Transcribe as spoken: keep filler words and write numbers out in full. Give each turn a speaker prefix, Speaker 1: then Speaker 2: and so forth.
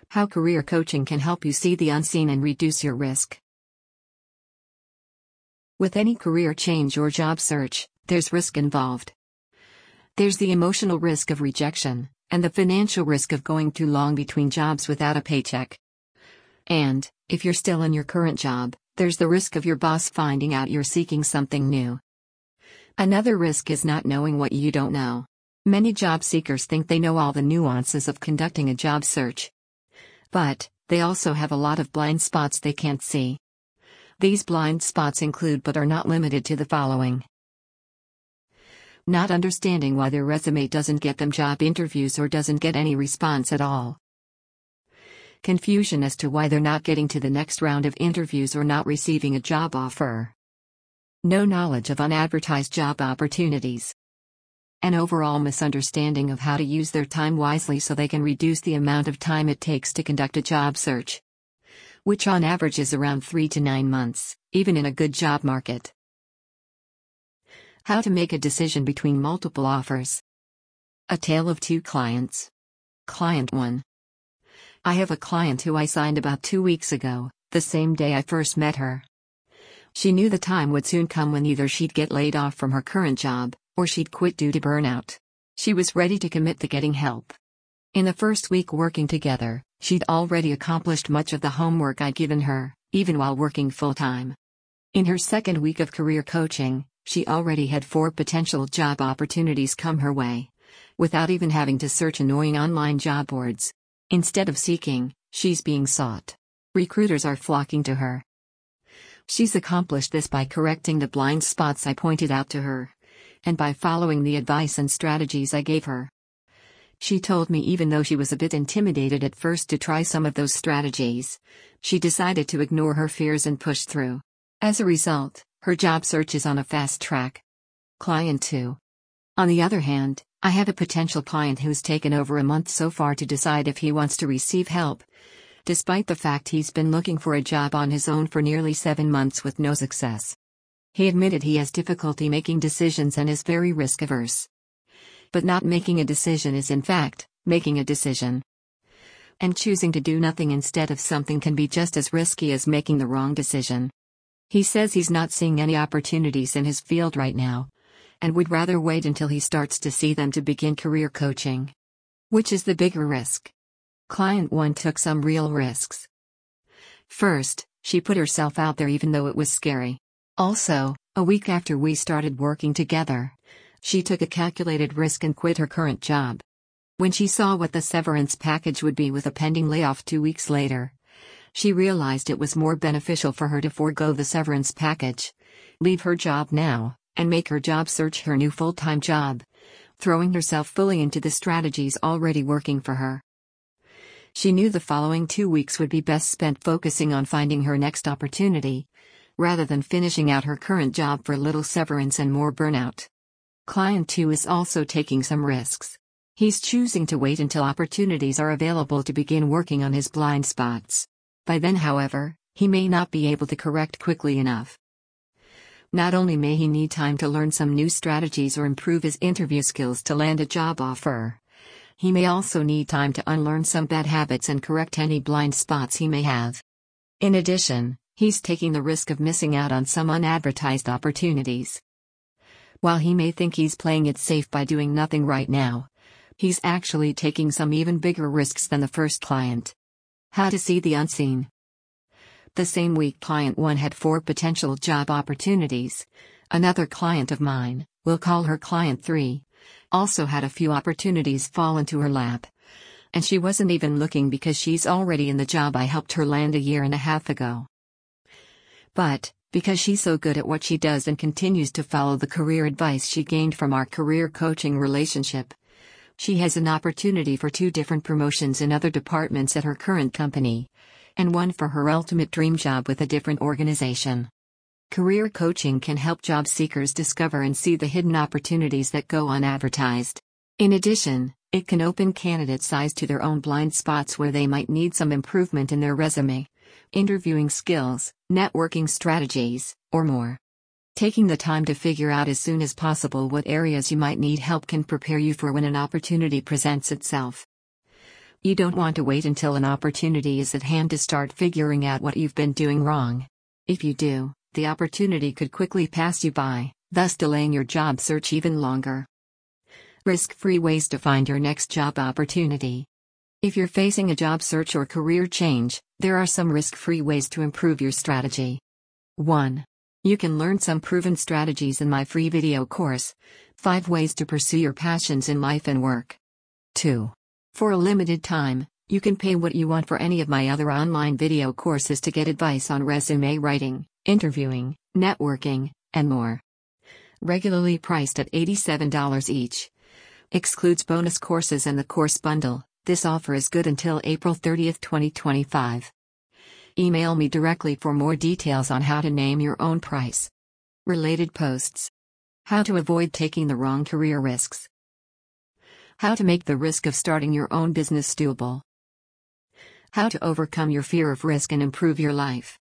Speaker 1: How career coaching can help you see the unseen and reduce your risk. With any career change or job search, there's risk involved. There's the emotional risk of rejection, and the financial risk of going too long between jobs without a paycheck. And, if you're still in your current job, there's the risk of your boss finding out you're seeking something new. Another risk is not knowing what you don't know. Many job seekers think they know all the nuances of conducting a job search. But, they also have a lot of blind spots they can't see. These blind spots include but are not limited to the following. Not understanding why their resume doesn't get them job interviews or doesn't get any response at all. Confusion as to why they're not getting to the next round of interviews or not receiving a job offer. No knowledge of unadvertised job opportunities. An overall misunderstanding of how to use their time wisely so they can reduce the amount of time it takes to conduct a job search, which on average is around three to nine months, even in a good job market. How to make a decision between multiple offers. A tale of two clients. Client one. I have a client who I signed about two weeks ago, the same day I first met her. She knew the time would soon come when either she'd get laid off from her current job, or she'd quit due to burnout. She was ready to commit to getting help. In the first week working together, she'd already accomplished much of the homework I'd given her, even while working full-time. In her second week of career coaching, she already had four potential job opportunities come her way, without even having to search annoying online job boards. Instead of seeking, she's being sought. Recruiters are flocking to her. She's accomplished this by correcting the blind spots I pointed out to her, and by following the advice and strategies I gave her. She told me even though she was a bit intimidated at first to try some of those strategies, she decided to ignore her fears and push through. As a result, her job search is on a fast track. Client two. On the other hand, I have a potential client who's taken over a month so far to decide if he wants to receive help, despite the fact he's been looking for a job on his own for nearly seven months with no success. He admitted he has difficulty making decisions and is very risk-averse. But not making a decision is in fact, making a decision. And choosing to do nothing instead of something can be just as risky as making the wrong decision. He says he's not seeing any opportunities in his field right now, and would rather wait until he starts to see them to begin career coaching. Which is the bigger risk? Client one took some real risks. First, she put herself out there even though it was scary. Also, a week after we started working together, she took a calculated risk and quit her current job. When she saw what the severance package would be with a pending layoff two weeks later, she realized it was more beneficial for her to forego the severance package, leave her job now, and make her job search her new full-time job, throwing herself fully into the strategies already working for her. She knew the following two weeks would be best spent focusing on finding her next opportunity, rather than finishing out her current job for little severance and more burnout. Client two is also taking some risks. He's choosing to wait until opportunities are available to begin working on his blind spots. By then, however, he may not be able to correct quickly enough. Not only may he need time to learn some new strategies or improve his interview skills to land a job offer, he may also need time to unlearn some bad habits and correct any blind spots he may have. In addition, he's taking the risk of missing out on some unadvertised opportunities. While he may think he's playing it safe by doing nothing right now, he's actually taking some even bigger risks than the first client. How to see the unseen. The same week client one had four potential job opportunities. Another client of mine, we'll call her client three, also had a few opportunities fall into her lap. And she wasn't even looking because she's already in the job I helped her land a year and a half ago. But, because she's so good at what she does and continues to follow the career advice she gained from our career coaching relationship, she has an opportunity for two different promotions in other departments at her current company, and one for her ultimate dream job with a different organization. Career coaching can help job seekers discover and see the hidden opportunities that go unadvertised. In addition, it can open candidates' eyes to their own blind spots where they might need some improvement in their resume, interviewing skills, networking strategies, or more. Taking the time to figure out as soon as possible what areas you might need help can prepare you for when an opportunity presents itself. You don't want to wait until an opportunity is at hand to start figuring out what you've been doing wrong. If you do, the opportunity could quickly pass you by, thus delaying your job search even longer. Risk-free ways to find your next job opportunity. If you're facing a job search or career change, there are some risk-free ways to improve your strategy. one. You can learn some proven strategies in my free video course, five Ways to Pursue Your Passions in Life and Work. two. For a limited time, you can pay what you want for any of my other online video courses to get advice on resume writing, interviewing, networking, and more. Regularly priced at eighty-seven dollars each. Excludes bonus courses and the course bundle. This offer is good until April thirtieth, twenty twenty-five. Email me directly for more details on how to name your own price. Related posts. How to avoid taking the wrong career risks. How to make the risk of starting your own business doable. How to overcome your fear of risk and improve your life.